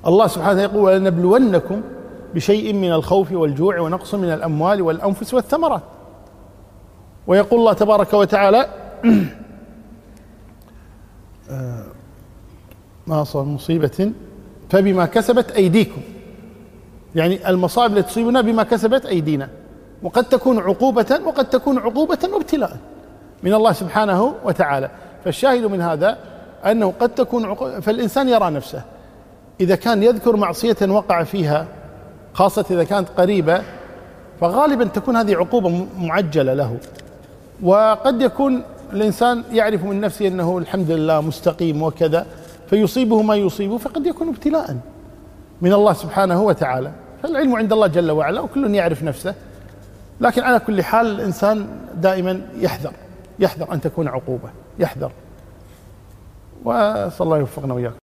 الله سبحانه يقول ولنبلونكم بشيء من الخوف والجوع ونقص من الأموال والأنفس والثمرات. ويقول الله تبارك وتعالى ما أصاب مصيبة فبما كسبت أيديكم، يعني المصائب التي تصيبنا بما كسبت أيدينا، وقد تكون عقوبة وقد تكون عقوبة وابتلاء من الله سبحانه وتعالى. فالشاهد من هذا أنه قد تكون عقوبة، فالإنسان يرى نفسه إذا كان يذكر معصية وقع فيها، خاصة إذا كانت قريبة، فغالبا تكون هذه عقوبة معجلة له. وقد يكون الإنسان يعرف من نفسه أنه الحمد لله مستقيم وكذا، فيصيبه ما يصيبه، فقد يكون ابتلاء من الله سبحانه وتعالى. فالعلم عند الله جل وعلا وكل يعرف نفسه، لكن على كل حال الإنسان دائما يحذر أن تكون عقوبة، يحذر. وصلى الله يوفقنا وإياكم.